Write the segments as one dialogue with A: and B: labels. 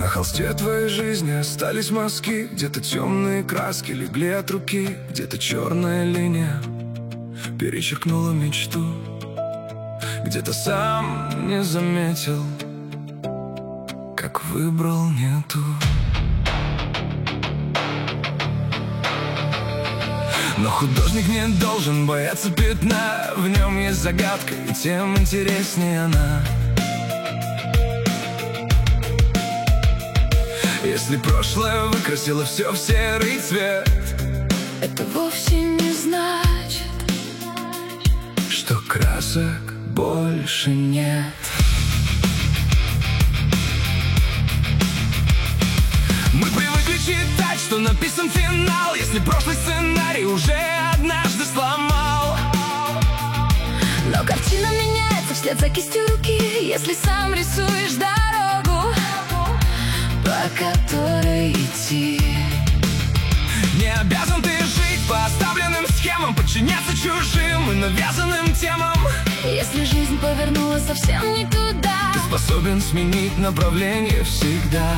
A: холсте твоей жизни остались мазки, где-то темные краски легли от руки, где-то черная линия перечеркнула мечту, где-то сам не заметил, как выбрал не ту. Но художник не должен бояться пятна, в нем есть загадка, и тем интереснее она. Если прошлое выкрасило все в серый цвет,
B: это вовсе не значит,
A: что красок больше нет. Мы привыкли читать, что написан финал, если прошлый сценарий уже однажды сломал.
B: но картина меняется вслед за кистью руки, если сам рисуешь дорогу, по которой идти.
A: Не обязан ты жить по оставленным схемам, подчиняться чужим и навязанным темам.
B: Если жизнь повернула совсем не туда,
A: ты способен сменить направление всегда.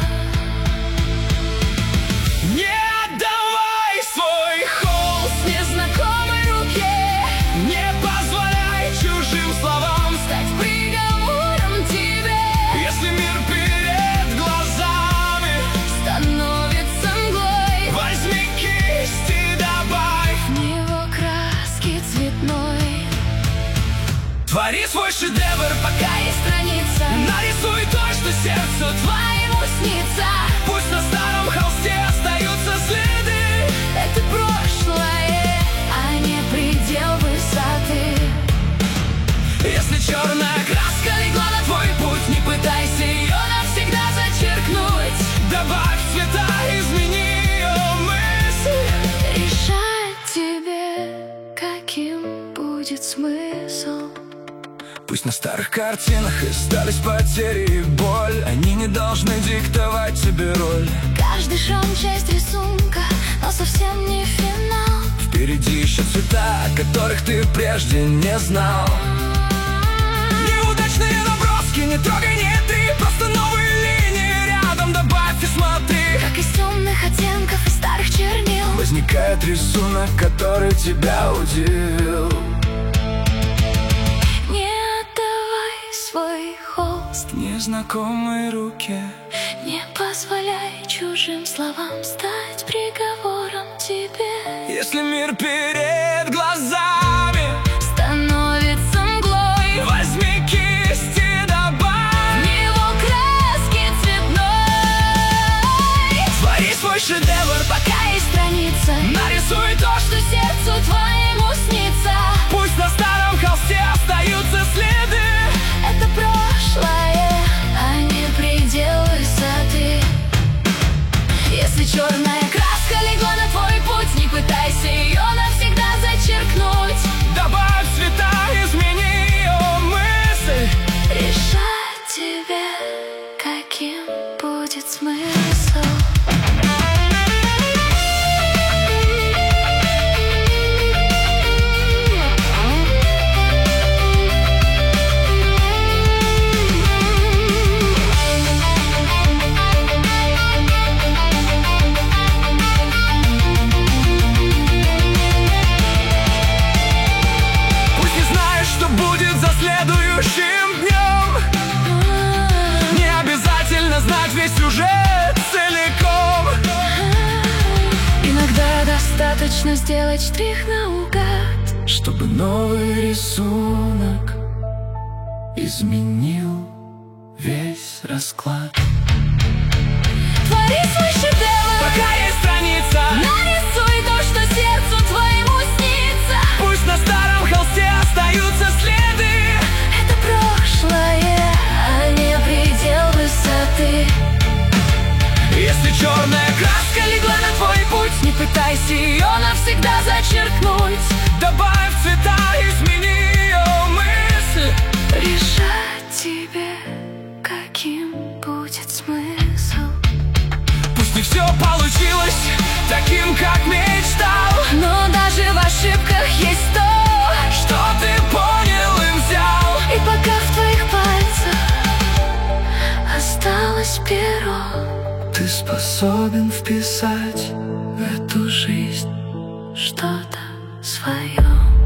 A: Не отдавай свой холст
B: незнакомой руке,
A: не позволяй чужим словам
B: стать приговором тебе.
A: Если мир перед глазами
B: Становится мглой,
A: возьми кисть и добавь
B: в него краски цветной.
A: Твори свой шедевр,
B: Пока есть страница,
A: нарисуй то, что сердцу
B: твоему снится.
A: Пусть на старом холсте остаются следы.
B: Это прошлое, а не предел высоты.
A: Если черная краска легла на твой путь, не пытайся ее навсегда зачеркнуть. Добавь цвета, измени ее мысль.
B: Решать тебе, каким будет смысл.
A: Пусть на старых картинах остались потери и боль, они не должны диктовать тебе роль.
B: Каждый шрам — часть рисунка, но совсем не финал.
A: Впереди еще цвета, которых ты прежде не знал. Неудачные наброски, не трогай, не три, просто новые линии рядом добавь и смотри.
B: Как из темных оттенков и старых чернил
A: Возникает рисунок, который тебя удивил.
B: не отдавай свой холст,
A: Незнакомой руке
B: не позволяй чужим словам стать приговором тебе.
A: если мир перед глазами
B: Становится мглой,
A: возьми кисть и добавь
B: в него краски цветной.
A: твори свой шедевр,
B: Пока есть страница,
A: нарисуй то, что
B: что сердцу твоему снится.
A: пусть на старом холсте остаются следы.
B: Это прошлое, а не предел высоты. Если черная краска легла на твой путь, не пытайся ее навсегда зачеркнуть.
A: Добавь цвета, измени ее мысль.
B: Решать тебе, каким будет смысл.
A: Пусть не знаешь, что будет за следующим днем, не обязательно знать весь сюжет целиком.
B: Иногда достаточно сделать штрих наугад,
A: Чтобы новый рисунок изменил весь расклад.
B: твори свой шедевр,
A: Пока есть страница,
B: нарисуй то, что сердцу твоему снится.
A: пусть на старом холсте остаются следы.
B: Это прошлое, а не предел высоты.
A: Если черная краска легла на твой путь,
B: Не пытайся ее навсегда зачеркнуть.
A: добавь цвета, измени ее мысль.
B: Решать тебе, каким будет смысл.
A: Пусть не все получилось таким, как мечтал,
B: Но даже в ошибках есть то,
A: что ты понял и взял.
B: и пока в твоих пальцах осталось перо.
A: Ты способен вписать в эту жизнь
B: Что-то свое.